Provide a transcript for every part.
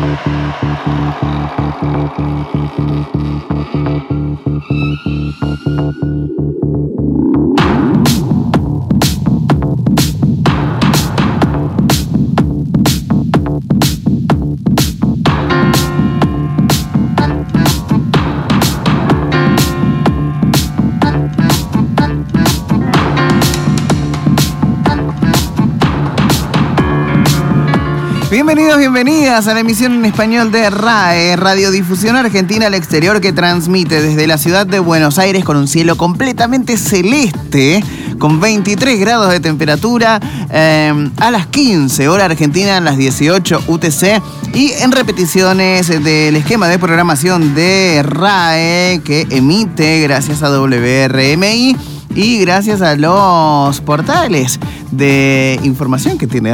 Bienvenidos, bienvenidas a la emisión en español de RAE, Radiodifusión Argentina al Exterior, que transmite desde la ciudad de Buenos Aires con un cielo completamente celeste, con 23 grados de temperatura, a las 15 hora argentina, a las 18 UTC, y en repeticiones del esquema de programación de RAE, que emite gracias a WRMI y gracias a los portales de información que tiene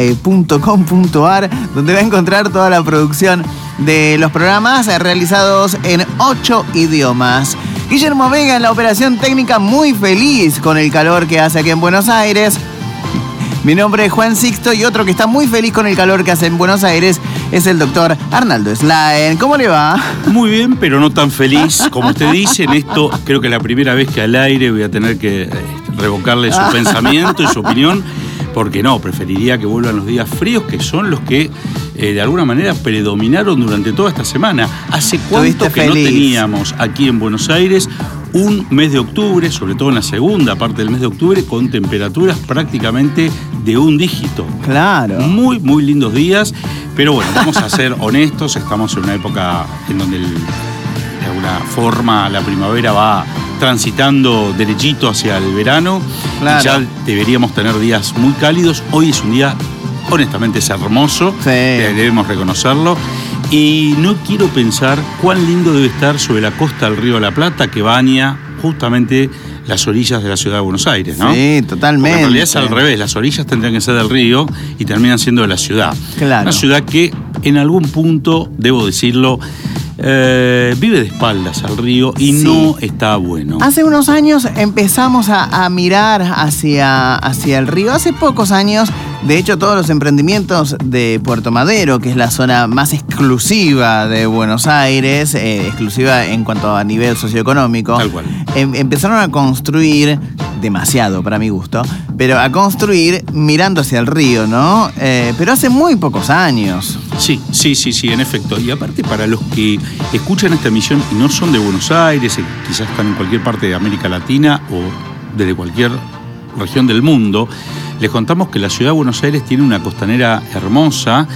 rae.com.ar, donde va a encontrar toda la producción de los programas realizados en 8 idiomas. Guillermo Vega en la operación técnica, muy feliz con el calor que hace aquí en Buenos Aires. Mi nombre es Juan Sixto y otro que está muy feliz con el calor que hace en Buenos Aires es el doctor Arnaldo Slaen. ¿Cómo le va? Muy bien, pero no tan feliz. Como usted dice, en esto creo que es la primera vez que al aire voy a tener que revocarle su pensamiento y su opinión, porque no, preferiría que vuelvan los días fríos, que son los que de alguna manera predominaron durante toda esta semana. ¿Hace cuánto que no teníamos aquí en Buenos Aires un mes de octubre, sobre todo en la segunda parte del mes de octubre, con temperaturas prácticamente de un dígito? Claro. Muy, muy lindos días, pero bueno, vamos a ser honestos, estamos en una época en donde de alguna forma la primavera va transitando derechito hacia el verano. Claro. Y ya deberíamos tener días muy cálidos. Hoy es un día, honestamente, es hermoso, sí. Debemos reconocerlo. Y no quiero pensar cuán lindo debe estar sobre la costa del Río de la Plata, que baña justamente las orillas de la ciudad de Buenos Aires, ¿no? Sí, totalmente. Porque en realidad es al revés, las orillas tendrían que ser del río y terminan siendo de la ciudad. Claro. Una ciudad que en algún punto, debo decirlo, vive de espaldas al río y sí, no está bueno. Hace unos años empezamos a mirar hacia el río. Hace pocos años, de hecho, todos los emprendimientos de Puerto Madero, que es la zona más exclusiva de Buenos Aires, exclusiva en cuanto a nivel socioeconómico, tal cual, empezaron a construir, demasiado para mi gusto, pero a construir mirando hacia el río, ¿no? Pero hace muy pocos años. Sí, en efecto. Y aparte, para los que escuchan esta emisión y no son de Buenos Aires, quizás están en cualquier parte de América Latina o desde cualquier región del mundo, les contamos que la ciudad de Buenos Aires tiene una costanera hermosa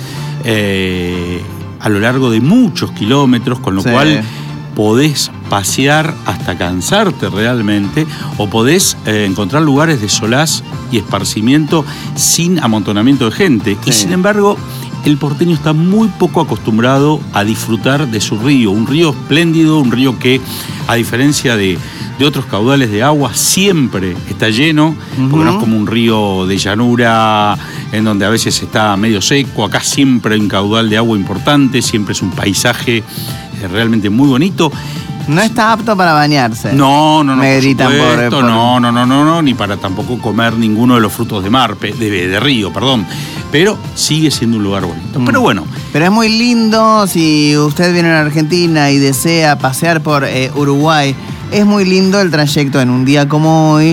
a lo largo de muchos kilómetros, con lo cual podés pasear hasta cansarte realmente, o podés encontrar lugares de solaz y esparcimiento sin amontonamiento de gente. Sí. Y sin embargo, el porteño está muy poco acostumbrado a disfrutar de su río. Un río espléndido, un río que, a diferencia de otros caudales de agua, siempre está lleno, porque no es como un río de llanura en donde a veces está medio seco. Acá siempre hay un caudal de agua importante, siempre es un paisaje realmente muy bonito. No está apto para bañarse. No. Me gritan por... No, ni para tampoco comer ninguno de los frutos de mar, de río, perdón. Pero sigue siendo un lugar bonito. Pero bueno. Pero es muy lindo si usted viene a Argentina y desea pasear por Uruguay. Es muy lindo el trayecto en un día como hoy,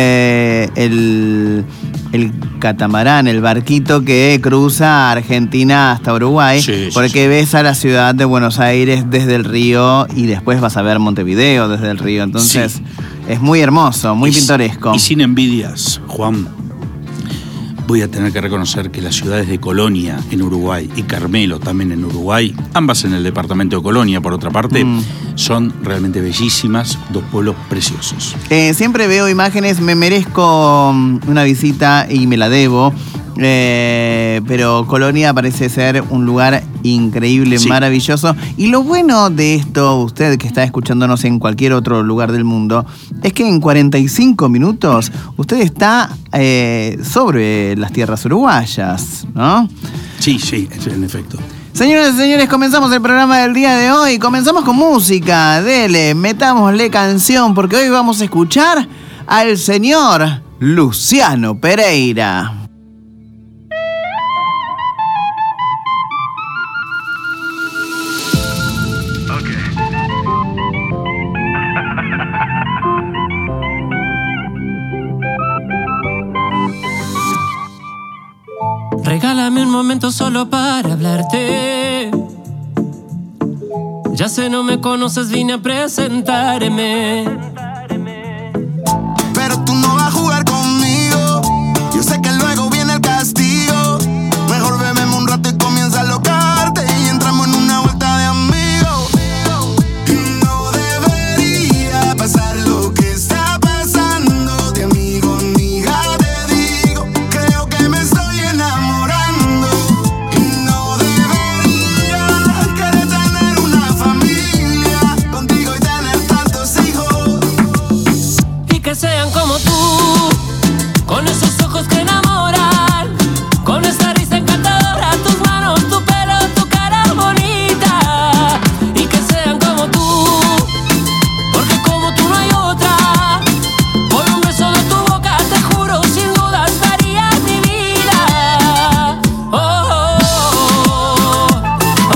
el catamarán, el barquito que cruza Argentina hasta Uruguay, porque ves a la ciudad de Buenos Aires desde el río y después vas a ver Montevideo desde el río. Entonces es muy hermoso, muy pintoresco. Y sin envidias, Juan, voy a tener que reconocer que las ciudades de Colonia en Uruguay y Carmelo también en Uruguay, ambas en el departamento de Colonia por otra parte, son realmente bellísimas, dos pueblos preciosos. Siempre veo imágenes, me merezco una visita y me la debo, pero Colonia parece ser un lugar increíble, maravilloso. Y lo bueno de esto, usted que está escuchándonos en cualquier otro lugar del mundo, es que en 45 minutos usted está sobre las tierras uruguayas, ¿no? Sí, en efecto. Señoras y señores, comenzamos el programa del día de hoy. Comenzamos con música. Dele, metámosle canción, porque hoy vamos a escuchar al señor Luciano Pereira. Dame un momento solo para hablarte. Ya sé, no me conoces, vine a presentarme. Pero tú no vas a jugar conmigo. Yo sé que luego viene el castigo. Mejor bebemos un rato y comienza a locarte. Y entramos en una vuelta de amigos. Y no debería pasar lo que está pasando. De amigo, amiga, te digo. Creo que me estoy enamorando. Y no debería querer tener una familia contigo y tener tantos hijos. Y que sean como tú, con esos ojos que enamoran, con esa risa encantadora, tus manos, tu pelo, tu cara bonita. Y que sean como tú, porque como tú no hay otra. Por un beso de tu boca, te juro, sin dudas daría mi vida. Oh, oh, oh,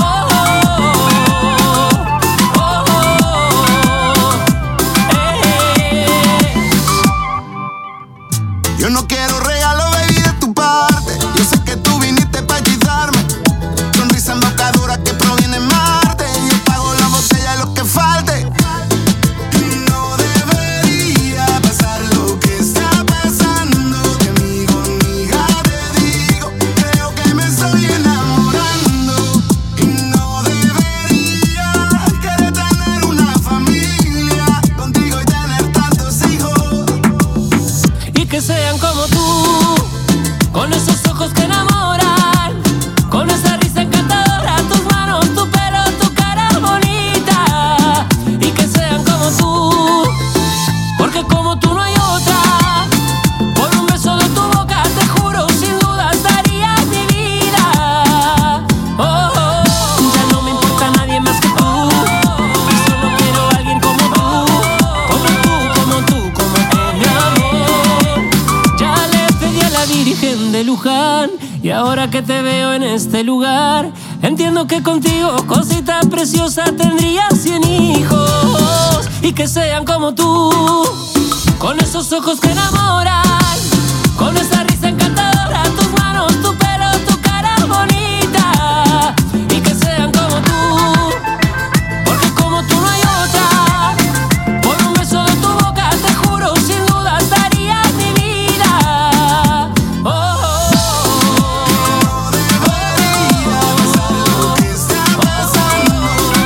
Yo no quiero regalo, baby, de tu parte. Yo sé que tú viniste para ayudarme. Sonrisa embocadura que proviene de Marte. Yo pago la botella, lo que falte. Y no debería pasar lo que está pasando. De amigo, amiga, te digo. Creo que me estoy enamorando. Y no debería querer tener una familia contigo y tener tantos hijos. y que sean como tú, con esos ojos que enamoran, con esa risa encantadora, tus manos, tu pelo, tu cara bonita. Y que sean como tú, porque como tú no hay otra. Por un beso de tu boca, te juro, sin dudas daría mi vida. Oh, oh, oh. Ya no me importa nadie más que tú. Y solo quiero a alguien como tú, como tú, como tú, como tú, mi amor. Ya le pedí a la Virgen de Luján, y ahora que te veo en este lugar, entiendo que contigo, cosita preciosa, tendría 100 hijos. Y que sean como tú, con esos ojos que enamoran, con esa risa encantadora, tus manos, tu pelo, tu cara bonita. Y que sean como tú, porque como tú no hay otra. Por un beso de tu boca, te juro, sin dudas daría mi vida. Oh, oh, oh, Debería pasar lo que está pasando.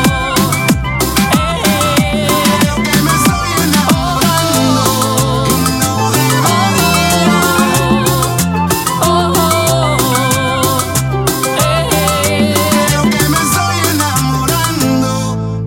Creo que me estoy enamorando. Y no debería. oh, oh, Creo que me estoy enamorando.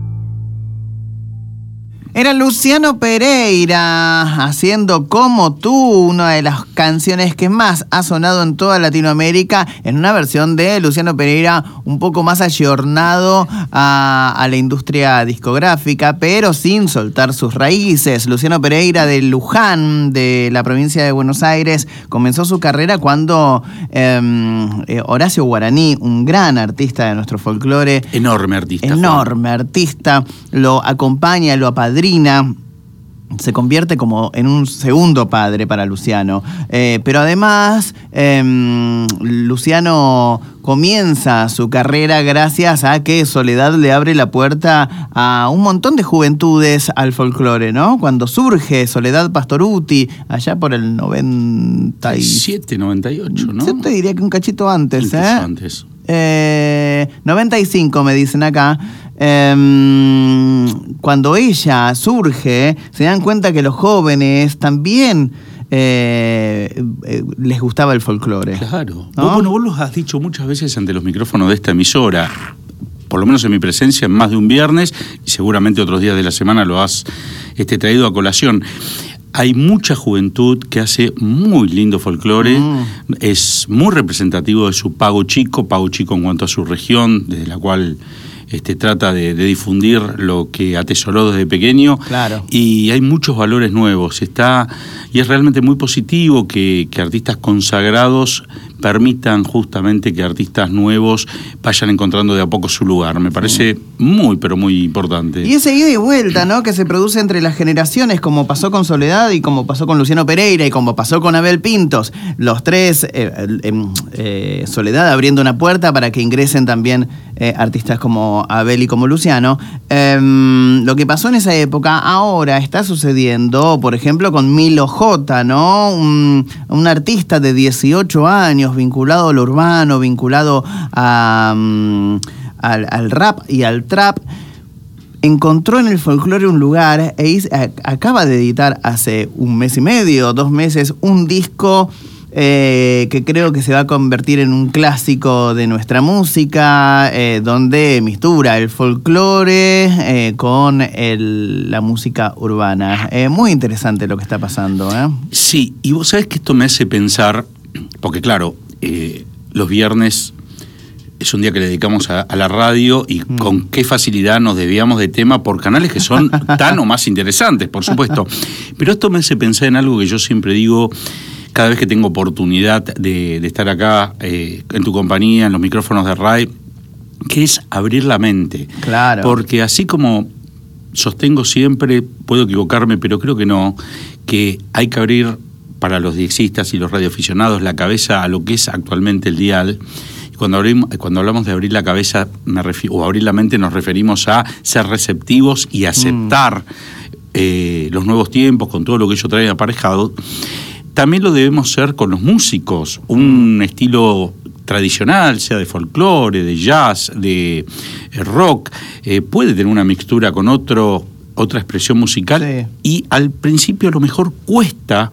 Era Luciano Pereira haciendo Como tú, una de las canciones que más ha sonado en toda Latinoamérica, en una versión de Luciano Pereira un poco más ayornado a la industria discográfica, pero sin soltar sus raíces. Luciano Pereira de Luján, de la provincia de Buenos Aires, comenzó su carrera cuando Horacio Guaraní, un gran artista de nuestro folclore, Enorme artista. enorme artista, lo acompaña, lo apadrina. Se convierte como en un segundo padre para Luciano. Pero además, Luciano comienza su carrera gracias a que Soledad le abre la puerta a un montón de juventudes al folclore, ¿no? Cuando surge Soledad Pastorutti, allá por el 97, 98, ¿no? Yo te diría que un cachito antes, Incluso antes. 95 me dicen acá. Cuando ella surge, se dan cuenta que los jóvenes también les gustaba el folclore. Claro. ¿No? Vos lo has dicho muchas veces ante los micrófonos de esta emisora, por lo menos en mi presencia, en más de un viernes, y seguramente otros días de la semana lo has traído a colación. Hay mucha juventud que hace muy lindo folclore, es muy representativo de su pago chico en cuanto a su región, desde la cual trata de difundir lo que atesoró desde pequeño. Claro. Y hay muchos valores nuevos. Y es realmente muy positivo que artistas consagrados permitan justamente que artistas nuevos vayan encontrando de a poco su lugar. Me parece muy, pero muy importante. Y ese ida y vuelta, ¿no?, que se produce entre las generaciones, como pasó con Soledad y como pasó con Luciano Pereira y como pasó con Abel Pintos. Los tres, Soledad abriendo una puerta para que ingresen también artistas como Abel y como Luciano. Lo que pasó en esa época ahora está sucediendo, por ejemplo, con Milo J, ¿no? Un artista de 18 años vinculado al urbano, vinculado al rap y al trap. Encontró en el folclore un lugar acaba de editar hace un mes y medio, 2 meses, un disco que creo que se va a convertir en un clásico de nuestra música, donde mistura el folclore con la música urbana. Muy interesante lo que está pasando, ¿eh? Sí, y vos sabés que esto me hace pensar, porque claro, los viernes es un día que le dedicamos a la radio y con qué facilidad nos desviamos de tema por canales que son tan o más interesantes, por supuesto. Pero esto me hace pensar en algo que yo siempre digo cada vez que tengo oportunidad de estar acá en tu compañía, en los micrófonos de RAI, que es abrir la mente. Claro. Porque así como sostengo siempre, puedo equivocarme, pero creo que no, que hay que abrir para los diexistas y los radioaficionados la cabeza a lo que es actualmente el dial. Cuando hablamos de abrir la cabeza o abrir la mente, nos referimos a ser receptivos y aceptar los nuevos tiempos con todo lo que ello trae aparejado. También lo debemos ser con los músicos, un estilo tradicional, sea de folclore, de jazz, de rock, puede tener una mixtura con otra expresión musical, sí. Y al principio a lo mejor cuesta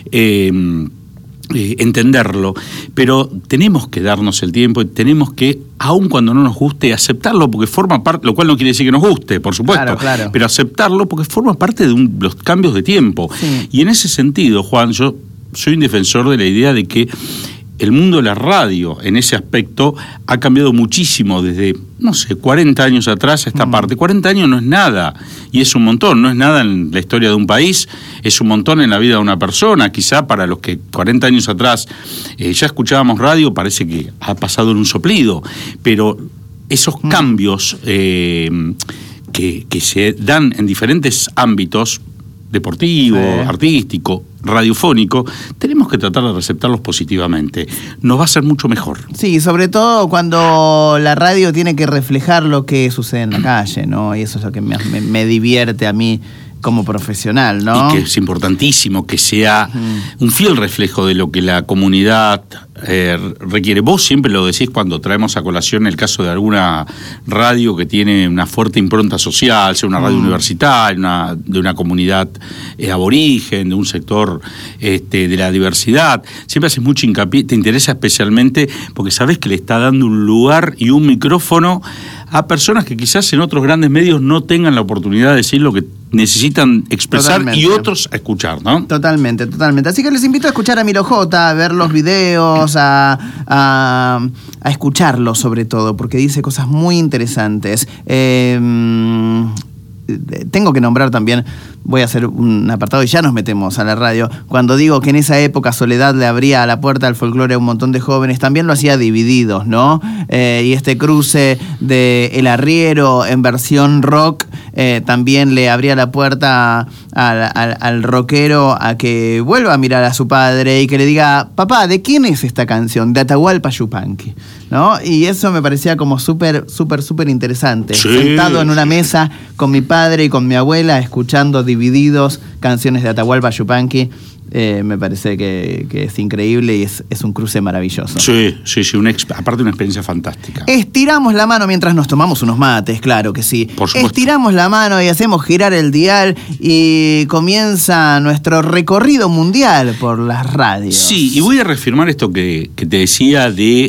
entenderlo, pero tenemos que darnos el tiempo y tenemos que, aun cuando no nos guste, aceptarlo porque forma parte, lo cual no quiere decir que nos guste, por supuesto, claro. Pero aceptarlo porque forma parte de los cambios de tiempo. Sí. Y en ese sentido, Juan, yo soy un defensor de la idea de que el mundo de la radio, en ese aspecto, ha cambiado muchísimo desde, 40 años atrás a esta parte. 40 años no es nada, y es un montón, no es nada en la historia de un país, es un montón en la vida de una persona. Quizá para los que 40 años atrás ya escuchábamos radio, parece que ha pasado en un soplido, pero esos cambios que se dan en diferentes ámbitos, deportivo, artístico, radiofónico, tenemos que tratar de receptarlos positivamente. Nos va a ser mucho mejor. Sí, sobre todo cuando la radio tiene que reflejar lo que sucede en la calle, ¿no? Y eso es lo que me divierte a mí como profesional, ¿no? Y que es importantísimo que sea un fiel reflejo de lo que la comunidad requiere. Vos siempre lo decís cuando traemos a colación el caso de alguna radio que tiene una fuerte impronta social, sea una radio universitaria, de una comunidad aborigen, de un sector de la diversidad. Siempre haces mucho hincapié, te interesa especialmente porque sabés que le está dando un lugar y un micrófono a personas que quizás en otros grandes medios no tengan la oportunidad de decir lo que necesitan expresar. Totalmente. Y otros a escuchar, ¿no? Totalmente. Así que les invito a escuchar a Milo J, a ver los videos, a escucharlo sobre todo, porque dice cosas muy interesantes. Tengo que nombrar también, voy a hacer un apartado y ya nos metemos a la radio. Cuando digo que en esa época Soledad le abría la puerta al folclore a un montón de jóvenes, también lo hacía Divididos, ¿no? Y este cruce de El Arriero en versión rock también le abría la puerta al rockero a que vuelva a mirar a su padre y que le diga: papá, ¿de quién es esta canción? De Atahualpa Yupanqui, ¿no? Y eso me parecía como súper interesante. Sí. Sentado en una mesa con mi padre y con mi abuela escuchando Divididos, canciones de Atahualpa Yupanqui. Me parece que es increíble y es un cruce maravilloso. Sí, aparte una experiencia fantástica. Estiramos la mano mientras nos tomamos unos mates, claro que sí. Por supuesto. Estiramos la mano y hacemos girar el dial y comienza nuestro recorrido mundial por las radios. Sí, y voy a reafirmar esto que te decía de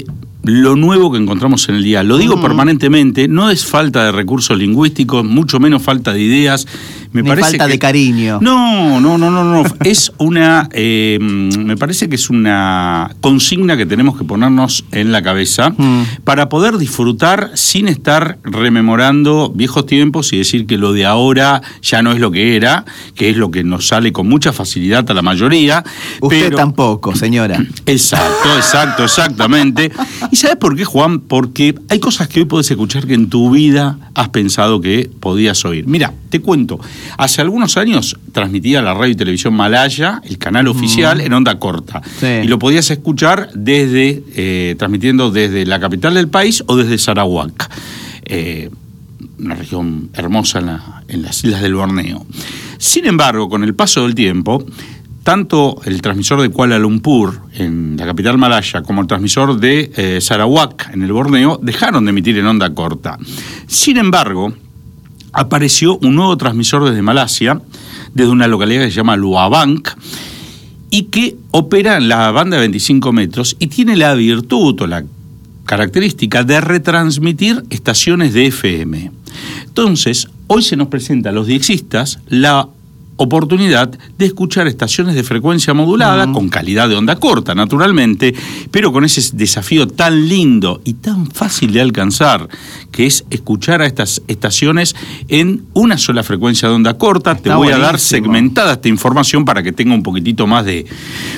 lo nuevo que encontramos en el día. Lo digo permanentemente, no es falta de recursos lingüísticos, mucho menos falta de ideas. Ni falta de cariño. No. Es una, me parece que es una consigna que tenemos que ponernos en la cabeza para poder disfrutar sin estar rememorando viejos tiempos y decir que lo de ahora ya no es lo que era, que es lo que nos sale con mucha facilidad a la mayoría. Usted tampoco, señora. Exactamente. ¿Y sabes por qué, Juan? Porque hay cosas que hoy podés escuchar que en tu vida has pensado que podías oír. Mira, te cuento. Hace algunos años transmitía la radio y televisión malaya, el canal oficial, en onda corta. Sí. Y lo podías escuchar transmitiendo desde la capital del país o desde Sarawak, una región hermosa en las islas del Borneo. Sin embargo, con el paso del tiempo, tanto el transmisor de Kuala Lumpur, en la capital malaya, como el transmisor de Sarawak, en el Borneo, dejaron de emitir en onda corta. Sin embargo, apareció un nuevo transmisor desde Malasia, desde una localidad que se llama Luabang, y que opera en la banda de 25 metros y tiene la virtud o la característica de retransmitir estaciones de FM. Entonces, hoy se nos presenta a los diexistas la oportunidad de escuchar estaciones de frecuencia modulada con calidad de onda corta, naturalmente, pero con ese desafío tan lindo y tan fácil de alcanzar, que es escuchar a estas estaciones en una sola frecuencia de onda corta. Te voy a dar segmentada esta información para que tenga un poquitito más de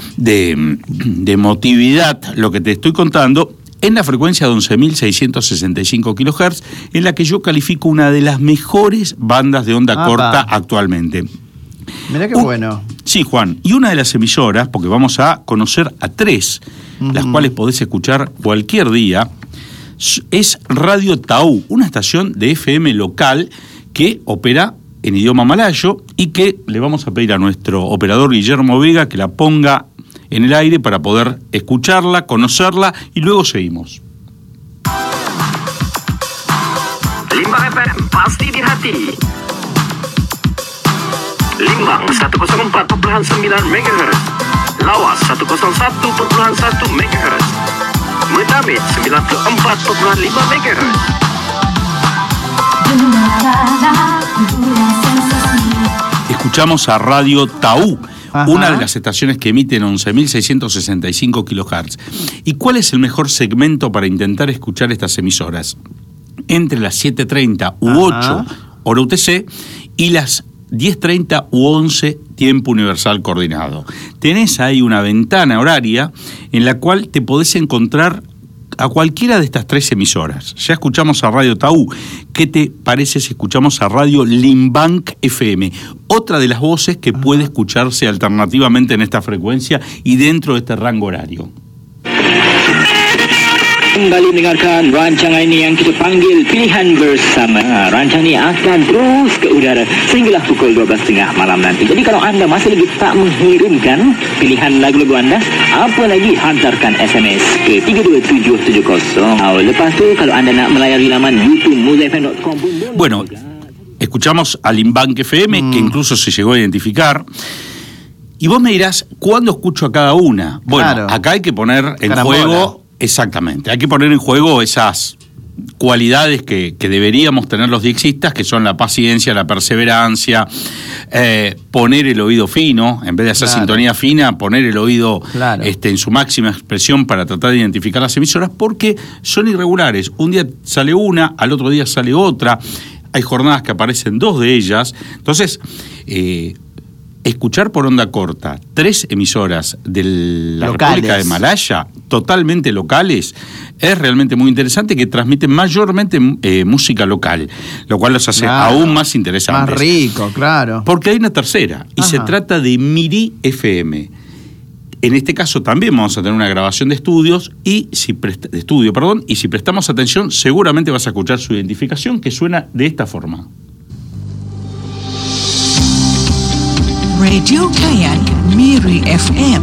emotividad lo que te estoy contando. En la frecuencia de 11.665 kHz, en la que yo califico una de las mejores bandas de onda corta actualmente. Mirá qué bueno. Sí, Juan. Y una de las emisoras, porque vamos a conocer a 3, las cuales podés escuchar cualquier día, es Radio Taú, una estación de FM local que opera en idioma malayo y que le vamos a pedir a nuestro operador Guillermo Vega que la ponga en el aire para poder escucharla, conocerla y luego seguimos. Limbang FM pasti di hati. Limbang 104.9 MHz, Lawas 101.1 MHz, Medamit 94.5 MHz. Escuchamos a Radio Taú, una de las estaciones que emiten 11.665 kHz. ¿Y cuál es el mejor segmento para intentar escuchar estas emisoras? Entre las 7:30 u 8 hora UTC y las 10:30 u 11 tiempo universal coordinado. Tenés ahí una ventana horaria en la cual te podés encontrar a cualquiera de estas 3 emisoras. Ya escuchamos a Radio Taú. ¿Qué te parece si escuchamos a Radio Limbang FM? Otra de las voces que puede escucharse alternativamente en esta frecuencia y dentro de este rango horario. Kembali mendengarkan rancangan ini yang kita panggil Pilihan Bersama. Rancangan ini akan terus ke udara sehinggalah pukul 12.30 malam nanti. Jadi kalau anda masih lagi tak mengirimkan pilihan lagu-lagu anda, apa lagi, hantarkan SMS ke 32770. Lepas tu kalau anda nak melayari laman YouTube muzafm.com pun boleh. Bueno, escuchamos a Limbang FM, que incluso se llegó a identificar. Y vos me dirás, ¿cuándo escucho a cada una? Bueno, claro, acá hay que poner en juego... Exactamente, hay que poner en juego esas cualidades que deberíamos tener los diexistas, que son la paciencia, la perseverancia, poner el oído fino, en vez de hacer sintonía fina, poner el oído en su máxima expresión para tratar de identificar las emisoras, porque son irregulares. Un día sale una, al otro día sale otra, hay jornadas que aparecen 2 de ellas, entonces... escuchar por onda corta 3 emisoras de la República de Malaya, totalmente locales, es realmente muy interesante, que transmiten mayormente música local, lo cual los hace aún más interesantes. Más rico, claro. Porque hay una tercera, y se trata de Miri FM. En este caso también vamos a tener una grabación de estudios y si prestamos atención, seguramente vas a escuchar su identificación, que suena de esta forma. Radio Kayan Miri FM.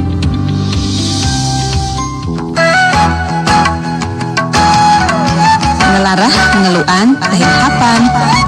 Ngelarah, ngeluan, tahihapan.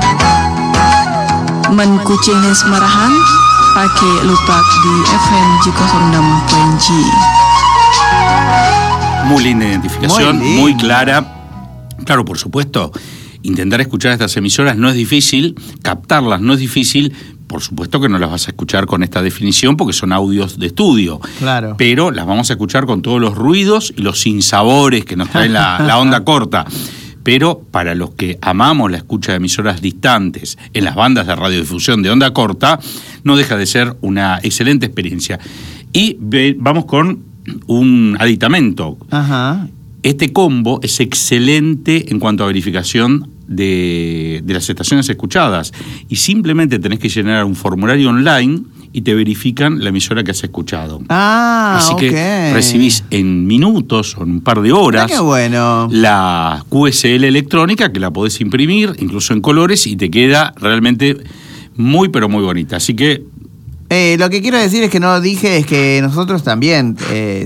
Menkucing semarahan, pakai lupak di FM 106.G. Muy linda identificación, Muy muy linda. clara. Claro, por supuesto, intentar escuchar estas emisoras no es difícil, captarlas no es difícil. Por supuesto que no las vas a escuchar con esta definición porque son audios de estudio. Claro. Pero las vamos a escuchar con todos los ruidos y los sinsabores que nos trae la onda corta. Pero para los que amamos la escucha de emisoras distantes en las bandas de radiodifusión de onda corta, no deja de ser una excelente experiencia. Y vamos con un aditamento. Ajá. Este combo es excelente en cuanto a verificación de las estaciones escuchadas. Y simplemente tenés que llenar un formulario online y te verifican la emisora que has escuchado. Así que recibís en minutos o en un par de horas qué bueno. la QSL electrónica, que la podés imprimir, incluso en colores, y te queda realmente muy, pero muy bonita. Así que lo que quiero decir es que no dije es que nosotros también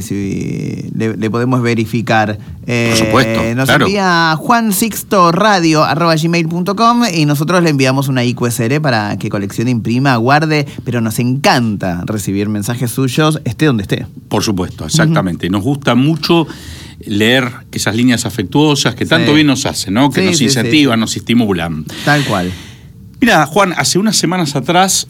le podemos verificar. Por supuesto, nos claro. envía juansixtoradio@gmail.com y nosotros le enviamos una IQSL para que coleccione, imprima, guarde, pero nos encanta recibir mensajes suyos, esté donde esté. por supuesto, exactamente. Nos gusta mucho leer esas líneas afectuosas que tanto Sí. bien nos hacen, ¿no? Que Sí, nos sí, incentivan, nos estimulan. Tal cual. Mira, Juan, hace unas semanas atrás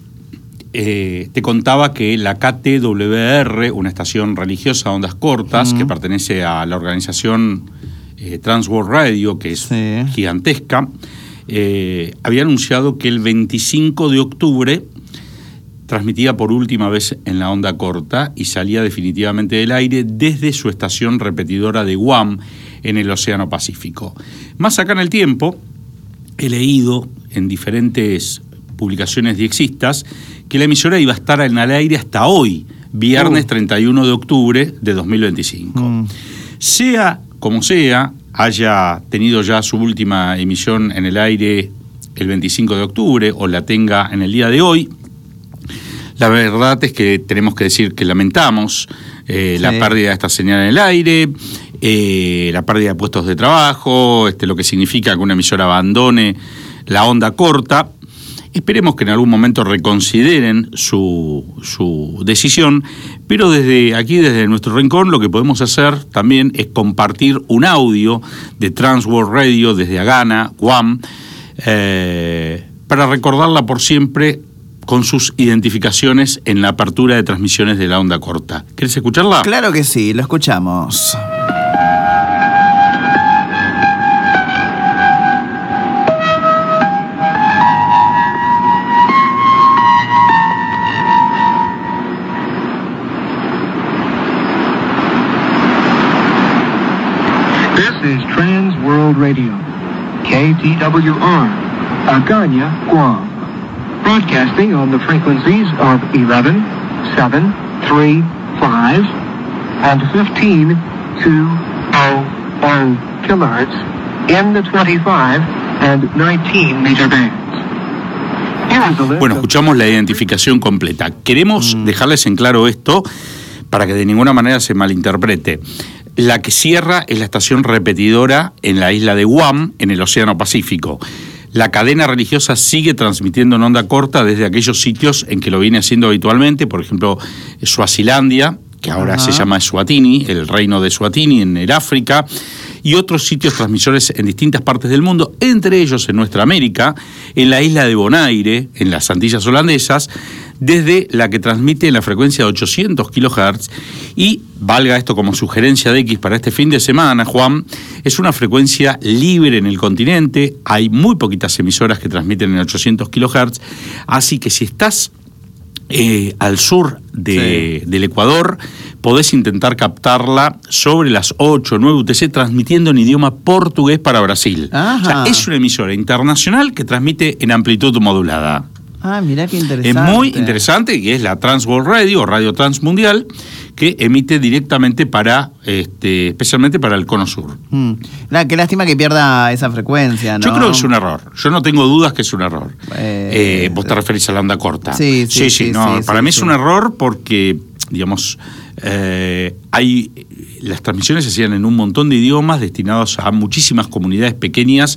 te contaba que la KTWR, una estación religiosa de ondas cortas, que pertenece a la organización Trans World Radio, que es Sí. gigantesca, había anunciado que el 25 de octubre transmitía por última vez en la onda corta y salía definitivamente del aire desde su estación repetidora de Guam en el Océano Pacífico. Más acá en el tiempo, he leído en diferentes publicaciones diexistas que la emisora iba a estar en el aire hasta hoy, viernes 31 de octubre de 2025. Sea como sea, haya tenido ya su última emisión en el aire el 25 de octubre o la tenga en el día de hoy, la verdad es que tenemos que decir que lamentamos la pérdida de esta señal en el aire, la pérdida de puestos de trabajo, lo que significa que una emisora abandone la onda corta. Esperemos que en algún momento reconsideren su decisión, pero desde aquí, desde nuestro rincón, lo que podemos hacer también es compartir un audio de Trans World Radio desde Agana, Guam, para recordarla por siempre con sus identificaciones en la apertura de transmisiones de la onda corta. ¿Querés escucharla? Claro que sí, lo escuchamos. This is Trans World Radio, KTWR, Agana, Guam, broadcasting on the frequencies of 11, 7, 3, 5, and 15, 200 kilohertz in the 25 and 19 meter bands. Here is a list Bueno, of escuchamos la identificación completa. Queremos dejarles en claro esto para que de ninguna manera se malinterprete. La que cierra es la estación repetidora en la isla de Guam, en el Océano Pacífico. La cadena religiosa sigue transmitiendo en onda corta desde aquellos sitios en que lo viene haciendo habitualmente, por ejemplo, Suazilandia, que ahora se llama Eswatini, el reino de Eswatini en el África, y otros sitios transmisores en distintas partes del mundo, entre ellos en nuestra América, en la isla de Bonaire, en las Antillas Holandesas, desde la que transmite en la frecuencia de 800 kHz, y valga esto como sugerencia de X para este fin de semana, Juan, es una frecuencia libre en el continente, hay muy poquitas emisoras que transmiten en 800 kHz, así que si estás al sur del Ecuador, podés intentar captarla sobre las 8 o 9 UTC, transmitiendo en idioma portugués para Brasil. Ajá. O sea, es una emisora internacional que transmite en amplitud modulada. Ah, mirá qué interesante. Es muy interesante y es la Trans World Radio, o Radio Transmundial, que emite directamente para, especialmente para el Cono Sur. Qué lástima que pierda esa frecuencia, ¿no? Yo creo que es un error. Yo no tengo dudas que es un error. Vos te referís a la onda corta. Sí, Para mí es un error porque, digamos, las transmisiones se hacían en un montón de idiomas destinados a muchísimas comunidades pequeñas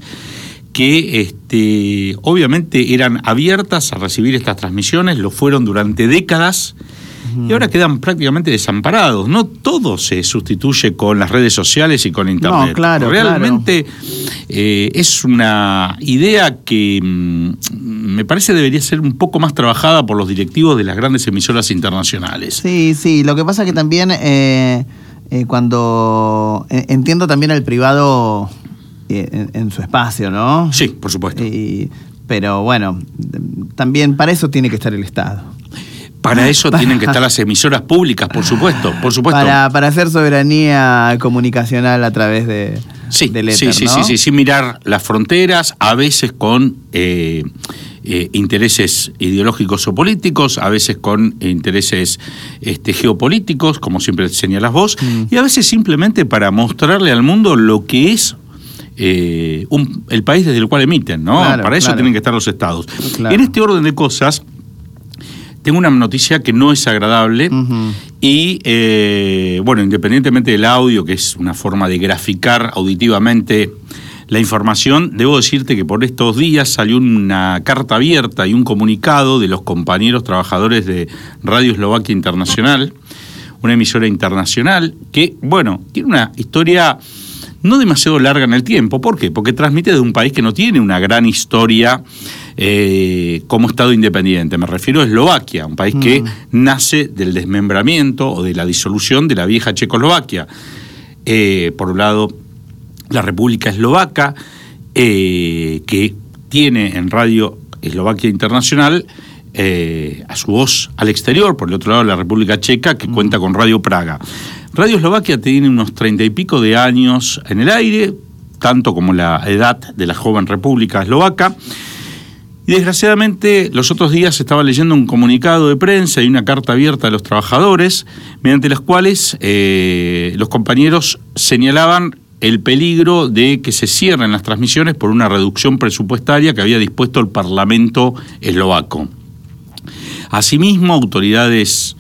que obviamente eran abiertas a recibir estas transmisiones, lo fueron durante décadas, y ahora quedan prácticamente desamparados. No todo se sustituye con las redes sociales y con Internet. No, claro, realmente es una idea que me parece debería ser un poco más trabajada por los directivos de las grandes emisoras internacionales. Sí, lo que pasa que también cuando entiendo también al privado en su espacio, ¿no? Sí, por supuesto. Pero bueno, también para eso tiene que estar el Estado. Para eso tienen que estar las emisoras públicas, por supuesto. Para hacer soberanía comunicacional a través del éter, ¿no? Sí, sin mirar las fronteras, a veces con intereses ideológicos o políticos, a veces con intereses geopolíticos, como siempre señalas vos, y a veces simplemente para mostrarle al mundo lo que es el país desde el cual emiten, ¿no? Para eso tienen que estar los estados. Claro. En este orden de cosas, tengo una noticia que no es agradable y, independientemente del audio, que es una forma de graficar auditivamente la información, debo decirte que por estos días salió una carta abierta y un comunicado de los compañeros trabajadores de Radio Eslovaquia Internacional, una emisora internacional que, tiene una historia no demasiado larga en el tiempo. ¿Por qué? Porque transmite de un país que no tiene una gran historia como Estado independiente. Me refiero a Eslovaquia, un país que nace del desmembramiento o de la disolución de la vieja Checoslovaquia. Por un lado, la República Eslovaca, que tiene en Radio Eslovaquia Internacional a su voz al exterior. Por el otro lado, la República Checa, que cuenta con Radio Praga. Radio Eslovaquia tiene unos 30 y pico de años en el aire, tanto como la edad de la joven República Eslovaca. Y desgraciadamente los otros días estaba leyendo un comunicado de prensa y una carta abierta a los trabajadores, mediante las cuales los compañeros señalaban el peligro de que se cierren las transmisiones por una reducción presupuestaria que había dispuesto el Parlamento eslovaco. Asimismo, autoridades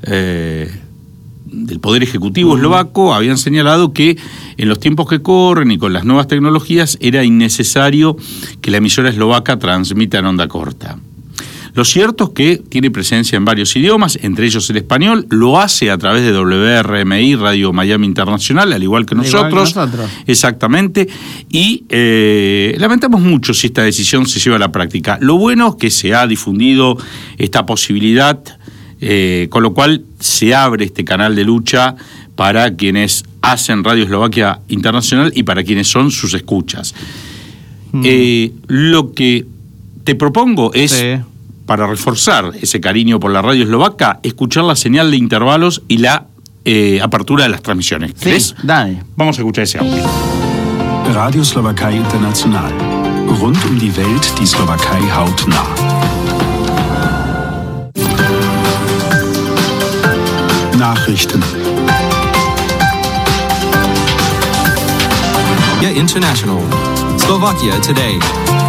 del Poder Ejecutivo eslovaco habían señalado que en los tiempos que corren y con las nuevas tecnologías era innecesario que la emisora eslovaca transmita en onda corta. Lo cierto es que tiene presencia en varios idiomas, entre ellos el español, lo hace a través de WRMI, Radio Miami Internacional, al igual que nosotros. Exactamente, y lamentamos mucho si esta decisión se lleva a la práctica. Lo bueno es que se ha difundido esta posibilidad, con lo cual se abre este canal de lucha para quienes hacen Radio Eslovaquia Internacional y para quienes son sus escuchas. Lo que te propongo es, para reforzar ese cariño por la radio eslovaca, escuchar la señal de intervalos y la apertura de las transmisiones. ¿Querés? Dale. Vamos a escuchar ese audio. Radio Slowakei International. Rund die Welt, die Slowakei hautnah. Nachrichten. International. Slovakia Today.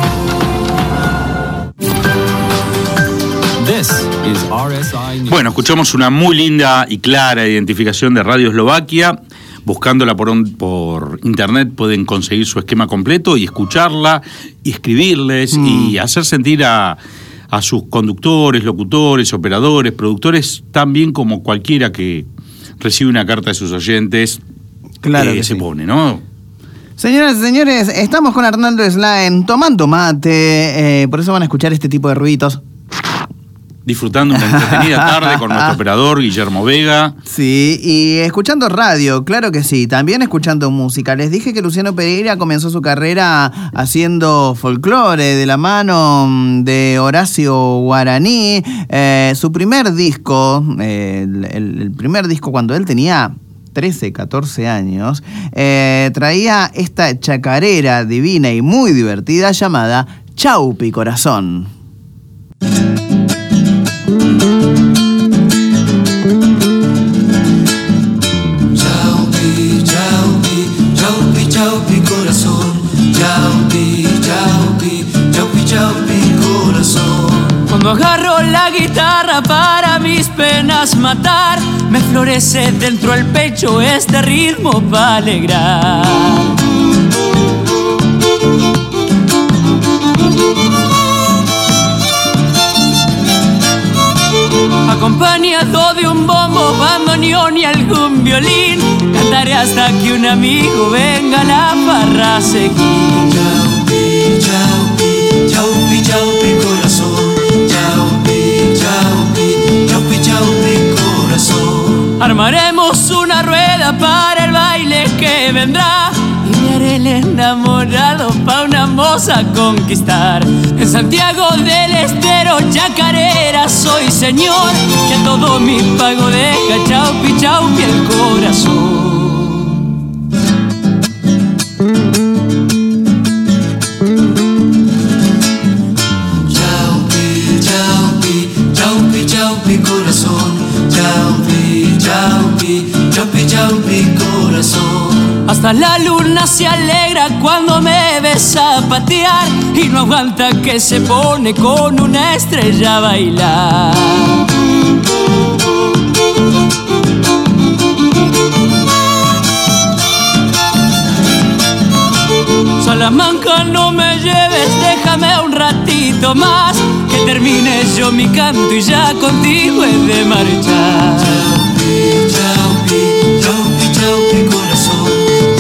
This is RSI News. Bueno, escuchamos una muy linda y clara identificación de Radio Eslovaquia. Buscándola por internet pueden conseguir su esquema completo y escucharla y escribirles y hacer sentir a sus conductores, locutores, operadores, productores, tan bien como cualquiera que recibe una carta de sus oyentes. Claro que se sí. pone, ¿no? Señoras y señores, estamos con Arnaldo Slaen tomando mate, por eso van a escuchar este tipo de ruiditos. Disfrutando una entretenida tarde con nuestro operador Guillermo Vega. Sí, y escuchando radio, claro que sí, también escuchando música. Les dije que Luciano Pereira comenzó su carrera haciendo folclore de la mano de Horacio Guaraní. Su primer disco, el primer disco cuando él tenía 13, 14 años, traía esta chacarera divina y muy divertida llamada Chaupi Corazón. Chaupi, chaupi, chaupi, chaupi corazón. Chaupi, chaupi, chaupi, chaupi corazón. Cuando agarro la guitarra para mis penas matar, me florece dentro el pecho este ritmo para alegrar. Acompaña acompañado de un bombo, bandoneón y algún violín. Cantaré hasta que un amigo venga a la farra a seguir. Chaupi, chaupi, chaupi, chaupi, corazón. Chaupi, chaupi, chaupi, chaupi, corazón. Armaremos una rueda para el baile que vendrá y me haré el enamorado pa' una moza conquistar. En Santiago del Estero, chacarera, soy señor, que a todo mi pago deja chaupi, chaupi el corazón. Chaupi, chaupi, chaupi, chaupi, corazón. Chaupi, chaupi, chaupi, chaupi, corazón. Hasta la luna se alegra cuando me ves zapatear y no aguanta que se pone con una estrella a bailar. Salamanca, no me lleves, déjame un ratito más, que termine yo mi canto y ya contigo he de marchar. Chaupi, chaupi, chaupi, chaupi, corazón.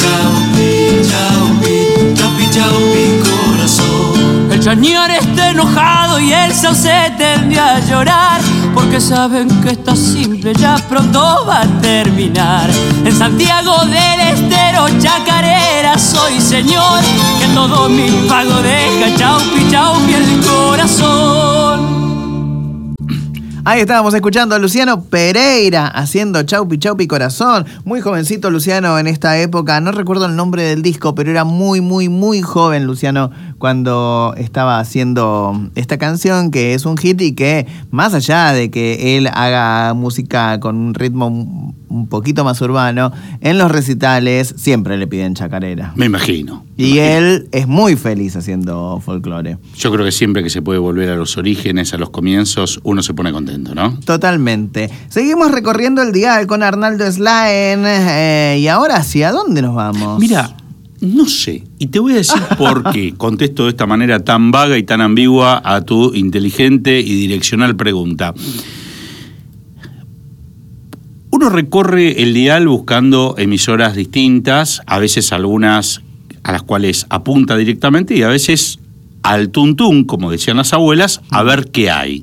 El chañar está enojado y el sauce tendió a llorar, porque saben que esta simple ya pronto va a terminar. En Santiago del Estero, chacarera, soy señor, que todo mi pago deja chaupi, chaupi el corazón. Ahí estábamos escuchando a Luciano Pereira haciendo Chaupi Chaupi Corazón. Muy jovencito Luciano en esta época. No recuerdo el nombre del disco, pero era muy, muy, muy joven Luciano cuando estaba haciendo esta canción, que es un hit y que, más allá de que él haga música con un ritmo un poquito más urbano, en los recitales siempre le piden chacarera. Me imagino. Y él es muy feliz haciendo folclore. Yo creo que siempre que se puede volver a los orígenes, a los comienzos, uno se pone contento, ¿no? Totalmente. Seguimos recorriendo el dial con Arnaldo Slaen. Y ahora, ¿hacia dónde nos vamos? Mira, no sé. Y te voy a decir por qué contesto de esta manera tan vaga y tan ambigua a tu inteligente y direccional pregunta. Uno recorre el dial buscando emisoras distintas, a veces algunas a las cuales apunta directamente y a veces al tuntún, como decían las abuelas, a ver qué hay.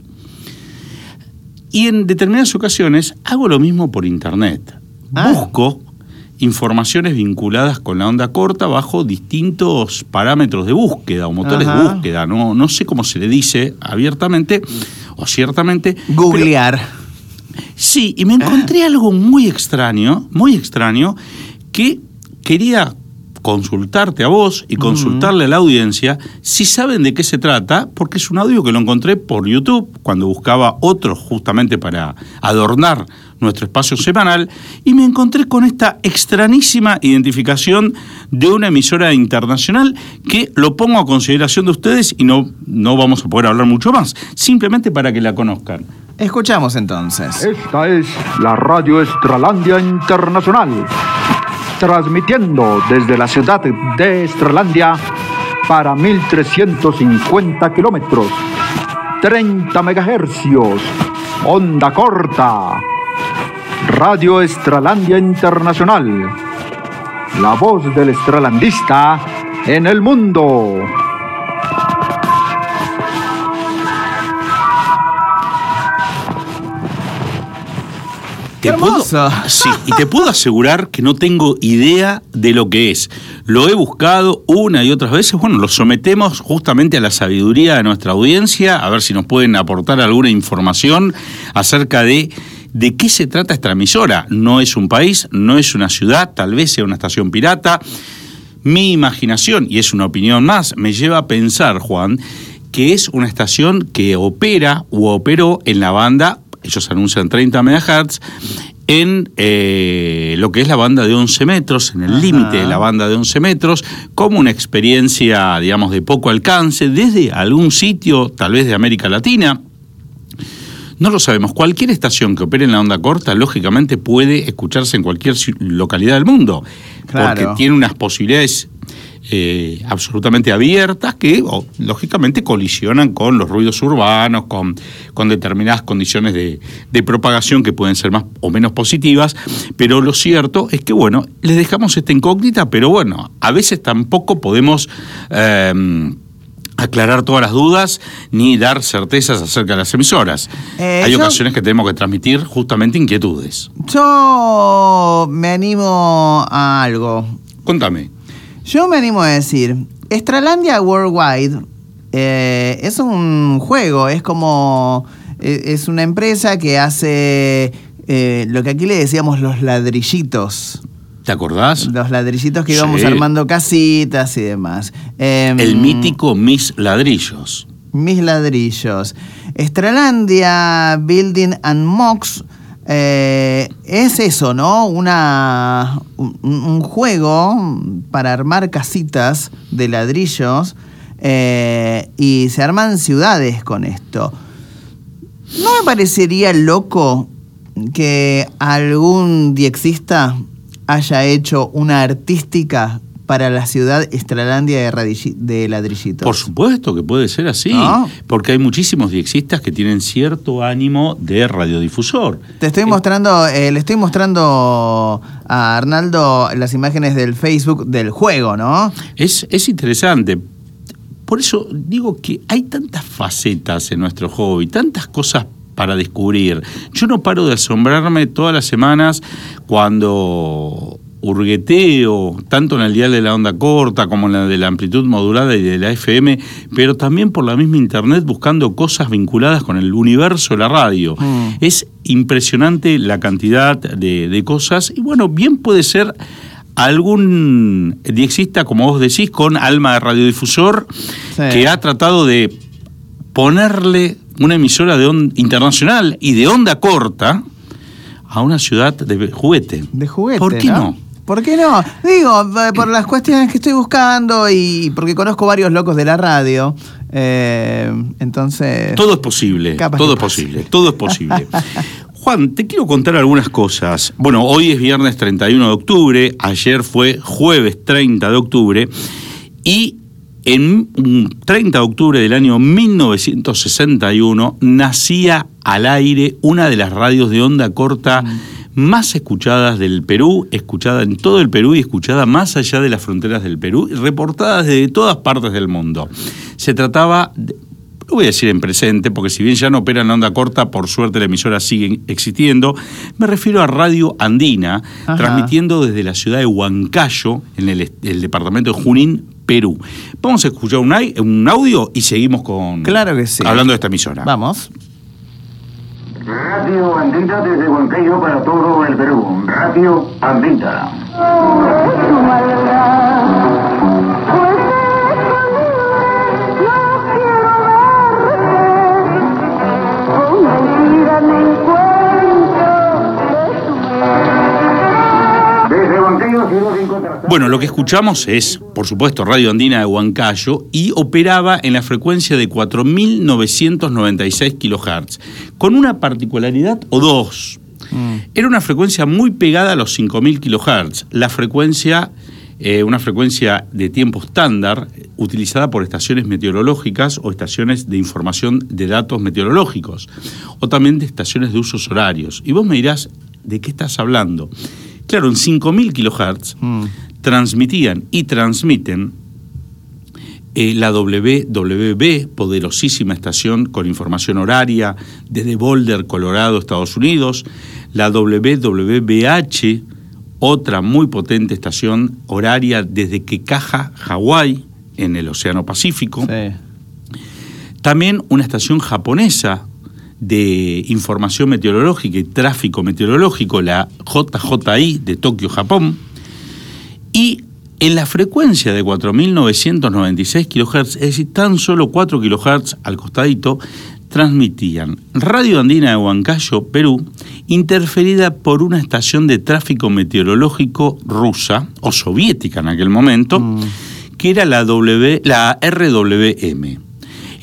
Y en determinadas ocasiones hago lo mismo por internet. Busco informaciones vinculadas con la onda corta bajo distintos parámetros de búsqueda o motores de búsqueda. No sé cómo se le dice abiertamente o ciertamente. Googlear. Sí, y me encontré algo muy extraño, que quería consultarte a vos y consultarle a la audiencia si saben de qué se trata, porque es un audio que lo encontré por YouTube cuando buscaba otro justamente para adornar nuestro espacio semanal, y me encontré con esta extrañísima identificación de una emisora internacional que lo pongo a consideración de ustedes y no vamos a poder hablar mucho más, simplemente para que la conozcan. Escuchamos entonces. Esta es la Radio Estralandia Internacional, transmitiendo desde la ciudad de Estralandia para 1350 kilómetros, 30 megahercios, onda corta. Radio Estralandia Internacional, la voz del estralandista en el mundo. Sí, y te puedo asegurar que no tengo idea de lo que es. Lo he buscado una y otras veces. Bueno, lo sometemos justamente a la sabiduría de nuestra audiencia, a ver si nos pueden aportar alguna información acerca de qué se trata esta emisora. No es un país, no es una ciudad, tal vez sea una estación pirata. Mi imaginación, y es una opinión más, me lleva a pensar, Juan, que es una estación que opera u operó en la banda, ellos anuncian 30 MHz, en lo que es la banda de 11 metros, en el límite de la banda de 11 metros, como una experiencia, digamos, de poco alcance, desde algún sitio, tal vez de América Latina. No lo sabemos. Cualquier estación que opere en la onda corta, lógicamente, puede escucharse en cualquier localidad del mundo, claro, porque tiene unas posibilidades absolutamente abiertas que, lógicamente, colisionan con los ruidos urbanos, con determinadas condiciones de propagación que pueden ser más o menos positivas, pero lo cierto es que, bueno, les dejamos esta incógnita, pero bueno, a veces tampoco podemos aclarar todas las dudas ni dar certezas acerca de las emisoras. Hay ocasiones que tenemos que transmitir justamente inquietudes. Yo me animo a algo. Contame. Yo me animo a decir, Extralandia Worldwide es un juego, es como... es una empresa que hace lo que aquí le decíamos los ladrillitos. ¿Te acordás? Los ladrillitos que íbamos armando casitas y demás. El mítico Mis Ladrillos. Mis Ladrillos. Extralandia Building and Mocks es eso, ¿no? Un juego para armar casitas de ladrillos y se arman ciudades con esto. ¿No me parecería loco que algún diexista haya hecho una artística para la ciudad Extralandia de ladrillitos? Por supuesto que puede ser así, ¿no? Porque hay muchísimos diexistas que tienen cierto ánimo de radiodifusor. Le estoy mostrando a Arnaldo las imágenes del Facebook del juego, ¿no? Es interesante. Por eso digo que hay tantas facetas en nuestro hobby, tantas cosas para descubrir. Yo no paro de asombrarme todas las semanas cuando hurgueteo, tanto en el dial de la onda corta como en la de la amplitud modulada y de la FM, pero también por la misma internet buscando cosas vinculadas con el universo de la radio. Es impresionante la cantidad de cosas y bueno, bien puede ser algún diexista, como vos decís, con alma de radiodifusor, que ha tratado de ponerle una emisora internacional y de onda corta a una ciudad de juguete. De juguete, ¿por qué no? ¿Por qué no? Digo, por las cuestiones que estoy buscando y porque conozco varios locos de la radio, entonces... Todo es posible, todo es posible. Juan, te quiero contar algunas cosas. Bueno, hoy es viernes 31 de octubre, ayer fue jueves 30 de octubre, y en 30 de octubre del año 1961 nacía al aire una de las radios de onda corta más escuchadas del Perú, escuchada en todo el Perú y escuchada más allá de las fronteras del Perú, y reportada desde todas partes del mundo. Se trataba de... Lo voy a decir en presente, porque si bien ya no opera en la onda corta, por suerte la emisora sigue existiendo. Me refiero a Radio Andina, transmitiendo desde la ciudad de Huancayo, en el departamento de Junín, Perú. Vamos a escuchar un audio y seguimos con... Claro que sí. Hablando de esta emisora. Vamos. Radio Andina desde Huancayo para todo el Perú. Radio Andina. Bueno, lo que escuchamos es, por supuesto, Radio Andina de Huancayo y operaba en la frecuencia de 4.996 kHz, con una particularidad o dos. Era una frecuencia muy pegada a los 5.000 kHz, la frecuencia, una frecuencia de tiempo estándar utilizada por estaciones meteorológicas o estaciones de información de datos meteorológicos, o también de estaciones de usos horarios. Y vos me dirás, ¿de qué estás hablando? Claro, en 5.000 kHz transmitían y transmiten la WWB, poderosísima estación con información horaria desde Boulder, Colorado, Estados Unidos, la WWBH, otra muy potente estación horaria desde Kekaha, Hawái, en el Océano Pacífico. También una estación japonesa de información meteorológica y tráfico meteorológico, la JJI de Tokio, Japón, y en la frecuencia de 4.996 kHz, es decir, tan solo 4 kHz al costadito, transmitían Radio Andina de Huancayo, Perú, interferida por una estación de tráfico meteorológico rusa, o soviética en aquel momento, que era la RWM.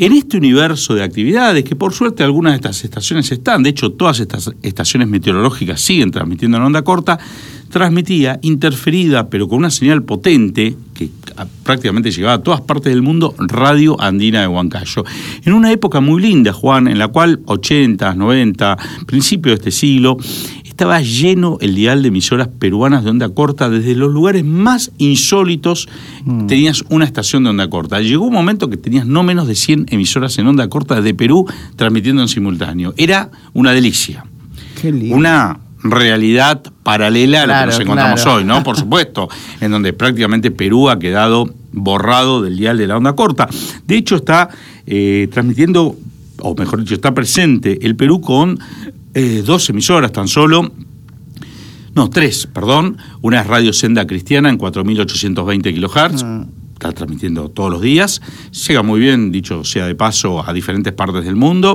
En este universo de actividades, que por suerte algunas de estas estaciones están, de hecho todas estas estaciones meteorológicas siguen transmitiendo en onda corta, transmitía interferida, pero con una señal potente, que prácticamente llegaba a todas partes del mundo, Radio Andina de Huancayo. En una época muy linda, Juan, en la cual 80, 90, principios de este siglo, estaba lleno el dial de emisoras peruanas de onda corta. Desde los lugares más insólitos tenías una estación de onda corta. Llegó un momento que tenías no menos de 100 emisoras en onda corta desde Perú transmitiendo en simultáneo. Era una delicia. Qué lindo. Una realidad paralela a lo que nos encontramos hoy, ¿no? Por supuesto, en donde prácticamente Perú ha quedado borrado del dial de la onda corta. De hecho, está transmitiendo, o mejor dicho, está presente el Perú con 2 emisoras tan solo. No, 3, perdón. Una es Radio Senda Cristiana en 4.820 kHz. Está transmitiendo todos los días. Llega muy bien, dicho sea de paso, a diferentes partes del mundo.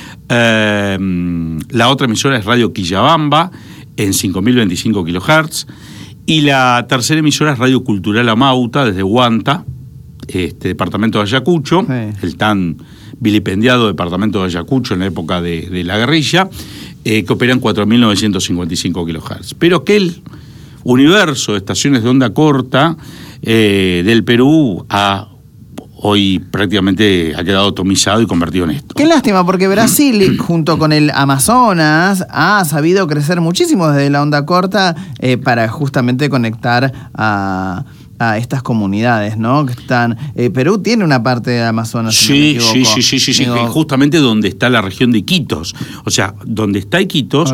La otra emisora es Radio Quillabamba en 5.025 kHz. Y la tercera emisora es Radio Cultural Amauta desde Huanta, departamento de Ayacucho, el tan vilipendiado departamento de Ayacucho en la época de la guerrilla, que opera en 4.955 kHz. Pero aquel universo de estaciones de onda corta del Perú hoy prácticamente ha quedado atomizado y convertido en esto. Qué lástima, porque Brasil, junto con el Amazonas, ha sabido crecer muchísimo desde la onda corta para justamente conectar a estas comunidades, ¿no? Que están. Perú tiene una parte de Amazonas. Sí, justamente donde está la región de Iquitos. O sea, donde está Iquitos,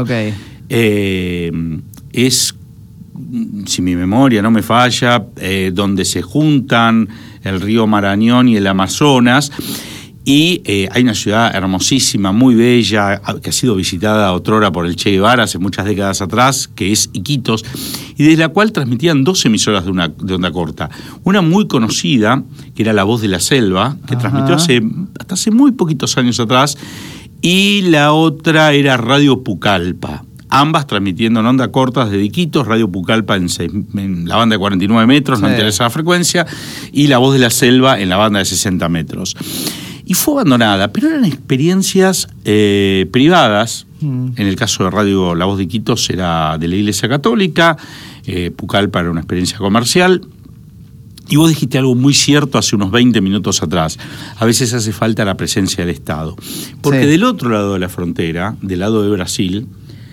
es, si mi memoria no me falla, donde se juntan el río Marañón y el Amazonas, y hay una ciudad hermosísima, muy bella, que ha sido visitada otrora por el Che Guevara hace muchas décadas atrás, que es Iquitos, y desde la cual transmitían 2 emisoras de onda corta. Una muy conocida, que era La Voz de la Selva, que transmitió hasta hace muy poquitos años atrás, y la otra era Radio Pucallpa. Ambas transmitiendo en onda corta desde Iquitos, Radio Pucallpa en la banda de 49 metros, no interesa la frecuencia, y La Voz de la Selva en la banda de 60 metros. Y fue abandonada, pero eran experiencias privadas. En el caso de Radio La Voz de Iquitos era de la Iglesia Católica, Pucallpa era una experiencia comercial. Y vos dijiste algo muy cierto hace unos 20 minutos atrás. A veces hace falta la presencia del Estado. Porque del otro lado de la frontera, del lado de Brasil,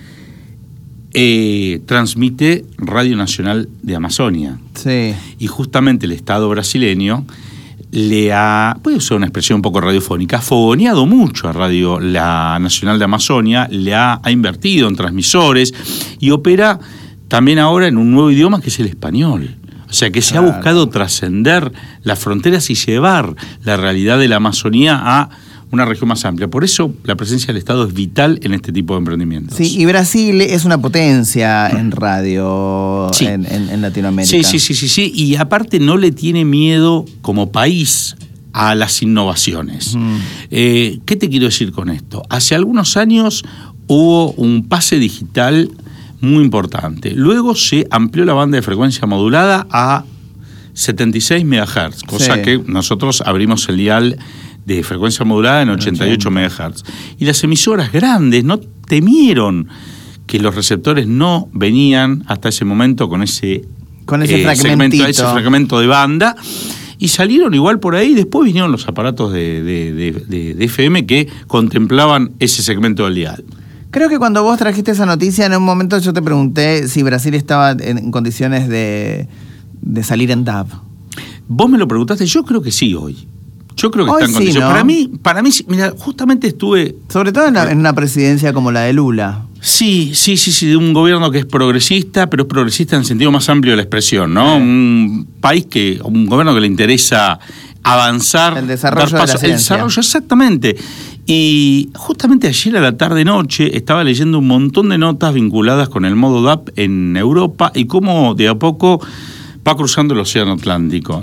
transmite Radio Nacional de Amazonia. Sí. Y justamente el Estado brasileño le ha, puede usar una expresión un poco radiofónica, fogoneado mucho a Radio la Nacional de Amazonia, le ha invertido en transmisores y opera también ahora en un nuevo idioma que es el español. O sea que se ha buscado trascender las fronteras y llevar la realidad de la Amazonía a una región más amplia. Por eso la presencia del Estado es vital en este tipo de emprendimientos. Sí, y Brasil es una potencia en radio en Latinoamérica. Sí. Y aparte no le tiene miedo como país a las innovaciones. ¿Qué te quiero decir con esto? Hace algunos años hubo un pase digital muy importante. Luego se amplió la banda de frecuencia modulada a 76 MHz, cosa que nosotros abrimos el dial de frecuencia modulada en 88 MHz. Y las emisoras grandes no temieron que los receptores no venían hasta ese momento con ese fragmento de banda, y salieron igual por ahí. Después vinieron los aparatos de FM que contemplaban ese segmento del dial. Creo que cuando vos trajiste esa noticia, en un momento yo te pregunté si Brasil estaba en condiciones de salir en DAB. Vos me lo preguntaste, yo creo que sí hoy. Yo creo que hoy está en condiciones. ¿no? Para mí, mira, justamente estuve... Sobre todo en una presidencia como la de Lula. Sí, de un gobierno que es progresista, pero es progresista en el sentido más amplio de la expresión, ¿no? Un gobierno que le interesa avanzar, el desarrollo de la ciencia. El desarrollo, exactamente. Y justamente ayer a la tarde-noche estaba leyendo un montón de notas vinculadas con el modo DAB en Europa y cómo de a poco va cruzando el Océano Atlántico.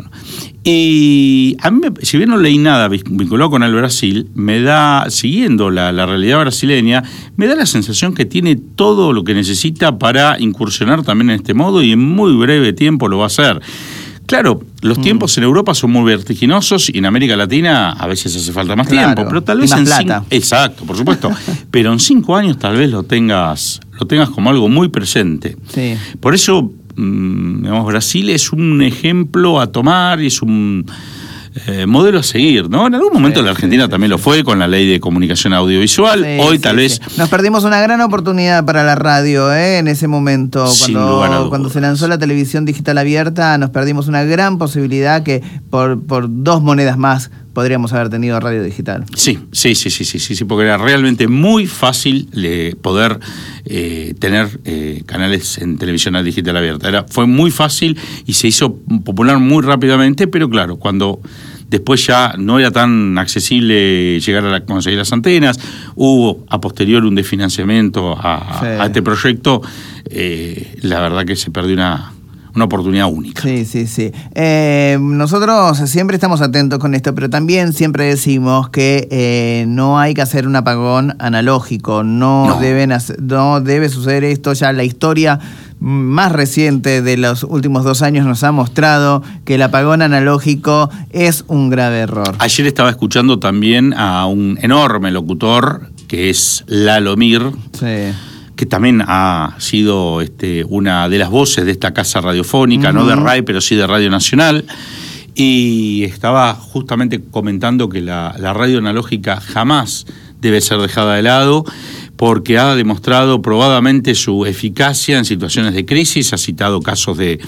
Y a mí, si bien no leí nada vinculado con el Brasil, me da, siguiendo la realidad brasileña, me da la sensación que tiene todo lo que necesita para incursionar también en este modo y en muy breve tiempo lo va a hacer. Claro, los tiempos en Europa son muy vertiginosos y en América Latina a veces hace falta más tiempo, pero tal vez en 5... Exacto, por supuesto. Pero en 5 años tal vez lo tengas como algo muy presente. Sí. Por eso, digamos, Brasil es un ejemplo a tomar y es un modelo a seguir, ¿no? En algún momento la Argentina también lo fue con la ley de comunicación audiovisual. Hoy tal vez... Nos perdimos una gran oportunidad para la radio, en ese momento. Cuando se lanzó la televisión digital abierta, nos perdimos una gran posibilidad que por 2 monedas más podríamos haber tenido radio digital. Sí, porque era realmente muy fácil poder tener canales en televisión digital abierta. Fue muy fácil y se hizo popular muy rápidamente, pero claro, cuando después ya no era tan accesible llegar a conseguir las antenas, hubo a posteriori un desfinanciamiento a este proyecto, la verdad que se perdió una oportunidad única. Sí. Nosotros siempre estamos atentos con esto, pero también siempre decimos que no hay que hacer un apagón analógico, no debe suceder esto. Ya la historia más reciente de los últimos 2 años nos ha mostrado que el apagón analógico es un grave error. Ayer estaba escuchando también a un enorme locutor que es Lalo Mir, que también ha sido una de las voces de esta casa radiofónica, no de RAI, pero sí de Radio Nacional, y estaba justamente comentando que la radio analógica jamás debe ser dejada de lado, porque ha demostrado probadamente su eficacia en situaciones de crisis. Ha citado casos de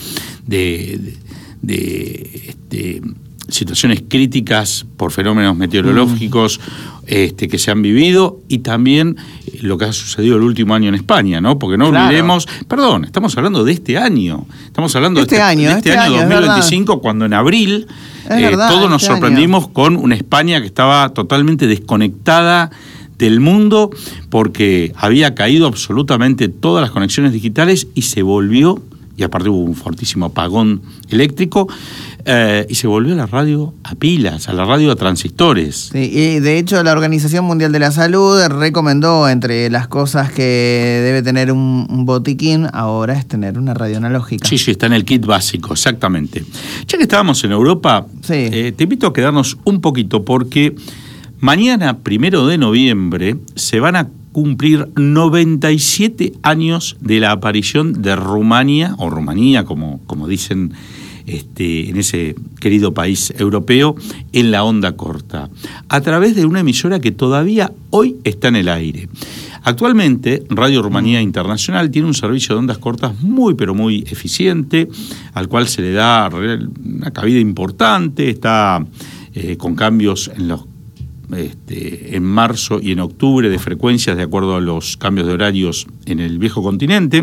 situaciones críticas por fenómenos meteorológicos que se han vivido, y también lo que ha sucedido el último año en España, ¿no? Porque no olvidemos, estamos hablando de este año, estamos hablando de este año 2025, cuando en abril todos nos sorprendimos con una España que estaba totalmente desconectada del mundo, porque había caído absolutamente todas las conexiones digitales y se volvió, y aparte hubo un fortísimo apagón eléctrico, y se volvió a la radio a pilas, a la radio a transistores. Sí, y de hecho la Organización Mundial de la Salud recomendó, entre las cosas que debe tener un botiquín ahora, es tener una radio analógica. Sí, está en el kit básico, exactamente. Ya que estábamos en Europa, te invito a quedarnos un poquito, porque mañana, 1 de noviembre, se van a cumplir 97 años de la aparición de Rumania, o Rumanía, como dicen en ese querido país europeo, en la onda corta, a través de una emisora que todavía hoy está en el aire. Actualmente, Radio Rumanía Internacional tiene un servicio de ondas cortas muy, pero muy eficiente, al cual se le da una cabida importante, está con cambios en marzo y en octubre de frecuencias de acuerdo a los cambios de horarios en el viejo continente.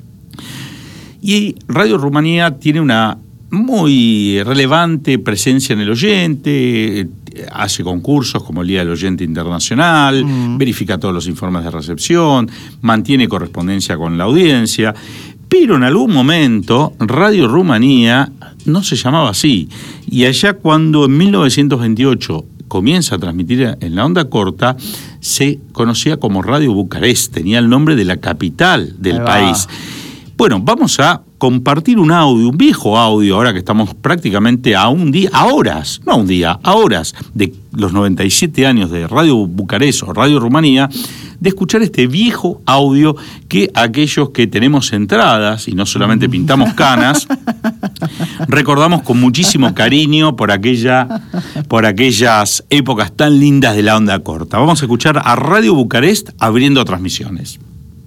Y Radio Rumanía tiene una muy relevante presencia en el oyente, hace concursos como el Día del Oyente Internacional, verifica todos los informes de recepción, mantiene correspondencia con la audiencia, pero en algún momento Radio Rumanía no se llamaba así, y allá cuando en 1928 comienza a transmitir en la onda corta, se conocía como Radio Bucarest, tenía el nombre de la capital del país. Bueno, vamos a compartir un viejo audio, ahora que estamos prácticamente a horas de los 97 años de Radio Bucarest o Radio Rumanía, de escuchar este viejo audio que aquellos que tenemos entradas y no solamente pintamos canas, recordamos con muchísimo cariño por aquellas épocas tan lindas de la onda corta. Vamos a escuchar a Radio Bucarest abriendo transmisiones.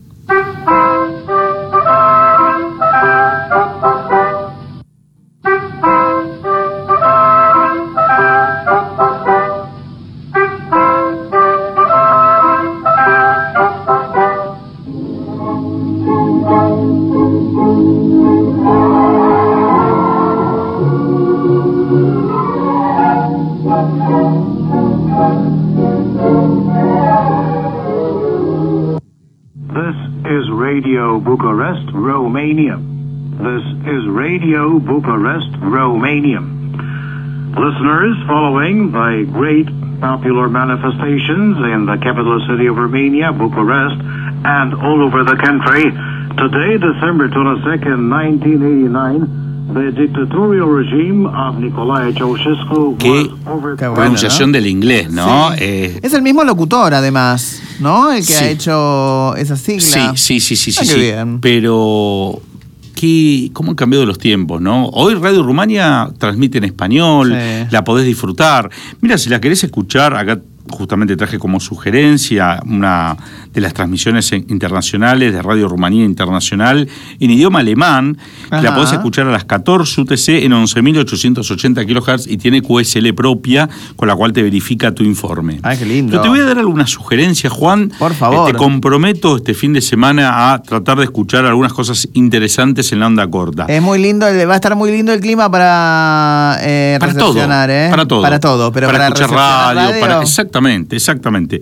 Radio Bucharest, Romania. This is Radio Bucharest, Romania. Listeners, following the great popular manifestations in the capital city of Romania, Bucharest, and all over the country, today, December 22nd, 1989, The dictatorial regime of Nicolae Ceausescu Qué was pronunciación del inglés, ¿no? Sí. Es el mismo locutor, además, ¿no? El que ha hecho esa sigla. Sí. Qué bien. Pero ¿cómo han cambiado los tiempos, no? Hoy Radio Rumania transmite en español, la podés disfrutar. Mira, si la querés escuchar, acá justamente traje como sugerencia una de las transmisiones internacionales de Radio Rumanía Internacional en idioma alemán. La podés escuchar a las 14 UTC en 11.880 kHz y tiene QSL propia, con la cual te verifica tu informe. Ay, qué lindo. Yo te voy a dar algunas sugerencias, Juan. Por favor. Te comprometo este fin de semana a tratar de escuchar algunas cosas interesantes en la onda corta. Es muy lindo, va a estar muy lindo el clima para recepcionar, todo, ¿eh? Para todo, pero para escuchar radio. Exactamente.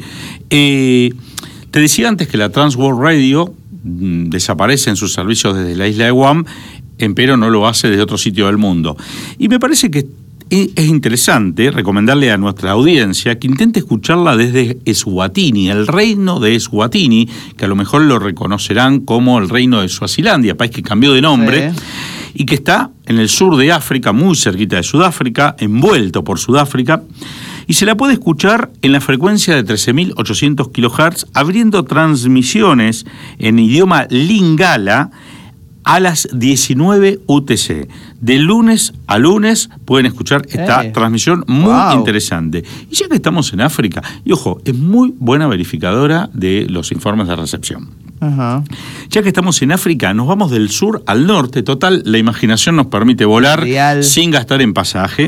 Te decía antes que la Trans World Radio desaparece en sus servicios desde la isla de Guam, empero no lo hace desde otro sitio del mundo. Y me parece que es interesante recomendarle a nuestra audiencia que intente escucharla desde Eswatini, el reino de Eswatini, que a lo mejor lo reconocerán como el reino de Suazilandia, país que cambió de nombre. Y que está en el sur de África, muy cerquita de Sudáfrica, envuelto por Sudáfrica, y se la puede escuchar en la frecuencia de 13.800 kHz, abriendo transmisiones en idioma lingala a las 19 UTC. De lunes a lunes pueden escuchar esta transmisión muy interesante. Y ya que estamos en África, y ojo, es muy buena verificadora de los informes de recepción. Ya que estamos en África, nos vamos del sur al norte. Total, la imaginación nos permite volar sin gastar en pasaje.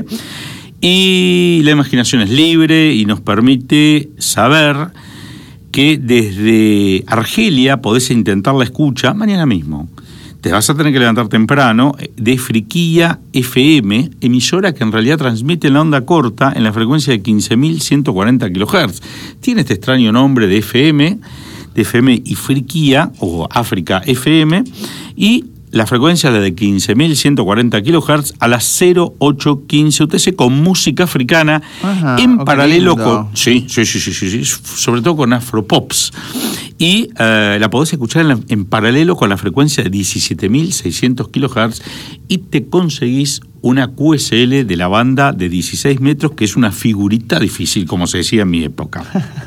Y la imaginación es libre y nos permite saber que desde Argelia podés intentar la escucha mañana mismo. Te vas a tener que levantar temprano, de Friquilla FM, emisora que en realidad transmite en la onda corta en la frecuencia de 15.140 kHz. Tiene este extraño nombre de FM y Friquilla, o África FM, y la frecuencia de 15.140 kHz a las 0815 UTC con música africana en paralelo con... Sí, sobre todo con afropops. Y la podés escuchar en paralelo con la frecuencia de 17.600 kHz y te conseguís una QSL de la banda de 16 metros, que es una figurita difícil, como se decía en mi época.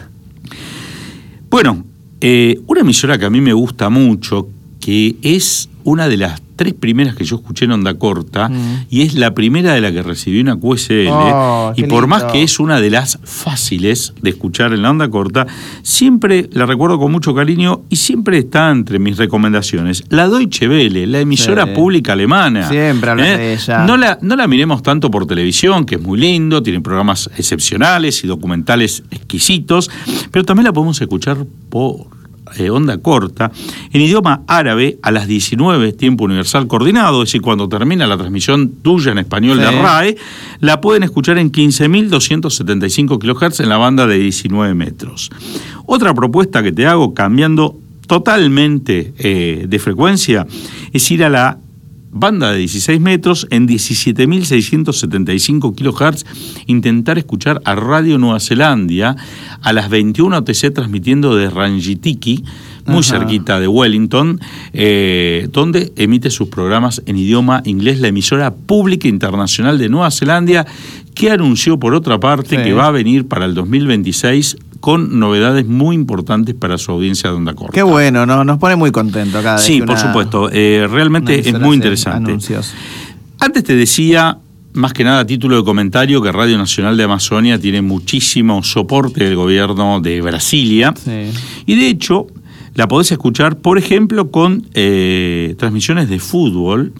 Bueno, una emisora que a mí me gusta mucho, que es una de las 3 primeras que yo escuché en onda corta, y es la primera de la que recibí una QSL, y por más que es una de las fáciles de escuchar en la onda corta, siempre la recuerdo con mucho cariño y siempre está entre mis recomendaciones. La Deutsche Welle, la emisora pública alemana. Siempre hablas de ella. No la miremos tanto por televisión, que es muy lindo, tiene programas excepcionales y documentales exquisitos, pero también la podemos escuchar por onda corta, en idioma árabe a las 19, tiempo universal coordinado, es decir, cuando termina la transmisión tuya en español de RAE, la pueden escuchar en 15.275 kHz en la banda de 19 metros. Otra propuesta que te hago, cambiando totalmente de frecuencia, es ir a la banda de 16 metros en 17.675 kHz, intentar escuchar a Radio Nueva Zelanda a las 21 UTC transmitiendo de Rangitiki, muy cerquita de Wellington, donde emite sus programas en idioma inglés, la emisora pública internacional de Nueva Zelanda, que anunció por otra parte que va a venir para el 2026 con novedades muy importantes para su audiencia de onda corta. Qué bueno, ¿no? Nos pone muy contento cada vez. Sí, por supuesto. Realmente es muy interesante. Anuncios. Antes te decía, más que nada a título de comentario, que Radio Nacional de Amazonia tiene muchísimo soporte del gobierno de Brasilia. Y de hecho, la podés escuchar, por ejemplo, con transmisiones de fútbol,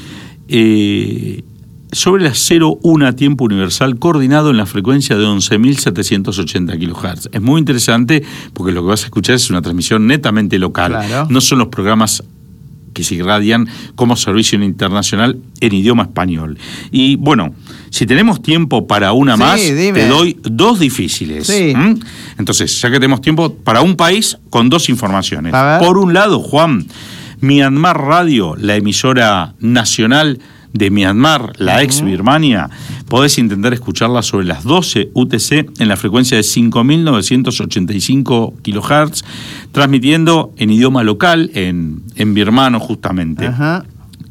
sobre las 01 tiempo universal coordinado en la frecuencia de 11.780 kHz. Es muy interesante porque lo que vas a escuchar es una transmisión netamente local. No son los programas que se irradian como servicio internacional en idioma español. Y bueno, si tenemos tiempo para una más, te doy 2 difíciles. Entonces, ya que tenemos tiempo para un país con 2 informaciones. Por un lado, Juan, Myanmar Radio, la emisora nacional de Myanmar, la ex Birmania, podés intentar escucharla sobre las 12 UTC en la frecuencia de 5.985 kHz, transmitiendo en idioma local, en birmano justamente.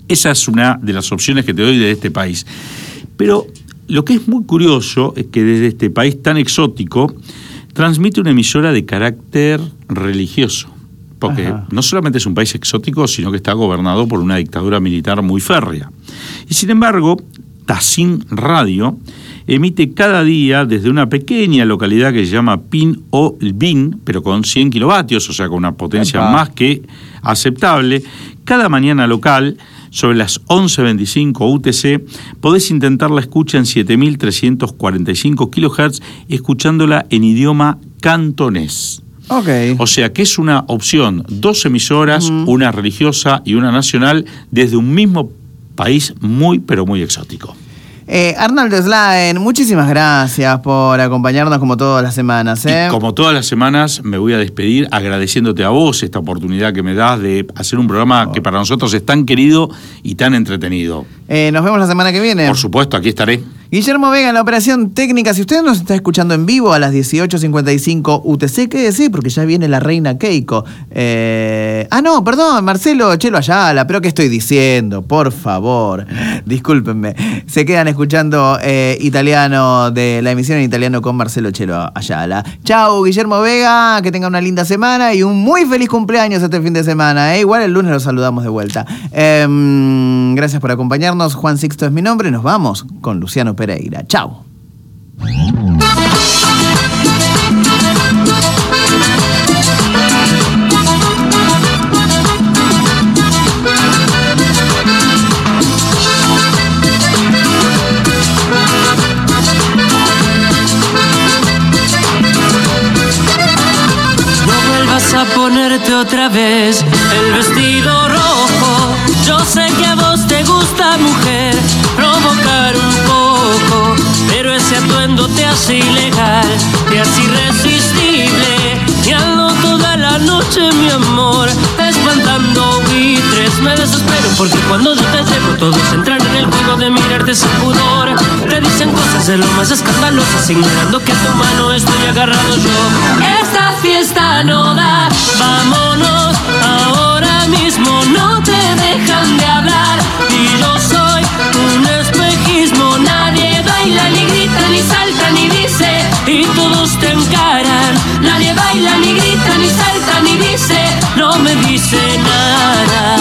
esa es una de las opciones que te doy de este país. Pero lo que es muy curioso es que desde este país tan exótico transmite una emisora de carácter religioso. Porque no solamente es un país exótico, sino que está gobernado por una dictadura militar muy férrea. Y sin embargo, Tazin Radio emite cada día desde una pequeña localidad que se llama Pin o Bin, pero con 100 kilovatios, o sea, con una potencia más que aceptable. Cada mañana local, sobre las 11:25 UTC, podés intentar la escucha en 7.345 kHz, escuchándola en idioma cantonés. O sea que es una opción, 2 emisoras, una religiosa y una nacional, desde un mismo país muy, pero muy exótico. Arnaldo Slaen, muchísimas gracias por acompañarnos como todas las semanas. Y como todas las semanas me voy a despedir agradeciéndote a vos esta oportunidad que me das de hacer un programa que para nosotros es tan querido y tan entretenido. Nos vemos la semana que viene. Por supuesto, aquí estaré. Guillermo Vega en la operación técnica. Si usted nos está escuchando en vivo a las 18:55 UTC, quédese porque ya viene la reina Keiko. No, perdón, Marcelo Chelo Ayala, pero ¿qué estoy diciendo? Por favor, discúlpenme. Se quedan escuchando italiano, de la emisión en italiano con Marcelo Chelo Ayala. Chau, Guillermo Vega, que tenga una linda semana y un muy feliz cumpleaños este fin de semana. Igual el lunes los saludamos de vuelta. Gracias por acompañarnos. Juan Sixto es mi nombre. Nos vamos con Luciano Pereira. Chau. A ponerte otra vez el vestido rojo. Yo sé que a vos te gusta, mujer, provocar un poco, pero ese atuendo te hace ilegal, te hace irresistible. Y ando toda la noche, mi amor, espantando buitres. Me desespero porque cuando yo te llevo todos entran en el juego de mirarte sin pudor. Te dicen cosas de lo más escandalosas, ignorando que a tu mano estoy agarrado yo. Esta fiesta no da, vámonos ahora mismo, no te dejan de hablar. Y yo soy un espejismo, nadie baila, ni grita, ni salta, ni dice, y todos te encaran. Nadie baila, ni grita, ni salta, ni dice, no me dice nada.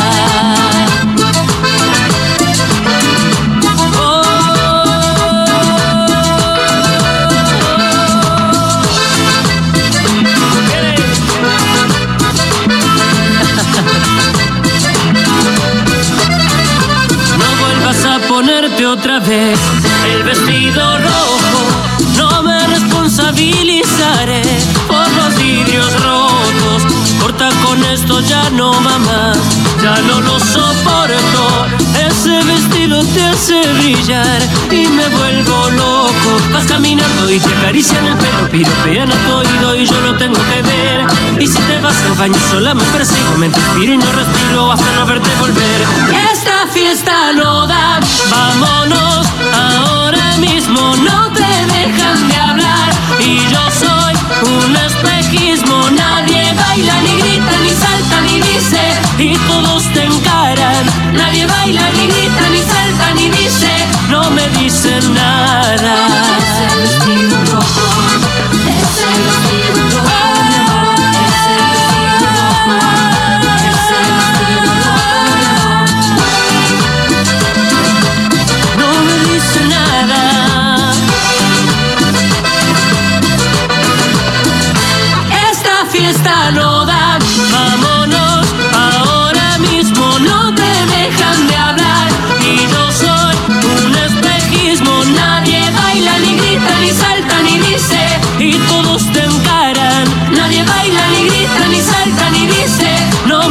Ponerte otra vez el vestido rojo, no me responsabilizaré por los vidrios rotos. Corta con esto, ya no, mamá, ya no lo soporto. Ese vestido te hace brillar y me vuelvo loco. Vas caminando y te acarician el pelo, piropean a tu oído y yo lo tengo que ver. Y si te vas al baño sola me persigo, me inspiro y no respiro hasta no verte volver. Esta fiesta no da, vámonos ahora mismo, no te dejan de hablar. Y yo soy un espejismo, nadie baila, ni grita, ni salta, ni dice, y todos te encaran. Nadie baila, ni grita, ni salta, ni dice, no me dicen nada. Ese vestido rojo, ese vestido rojo. Fiesta no da, vámonos ahora mismo, no te dejan de hablar. Y yo soy un espejismo, nadie baila, ni grita, ni salta, ni dice, y todos te encaran. Nadie baila, ni grita, ni salta, ni dice, no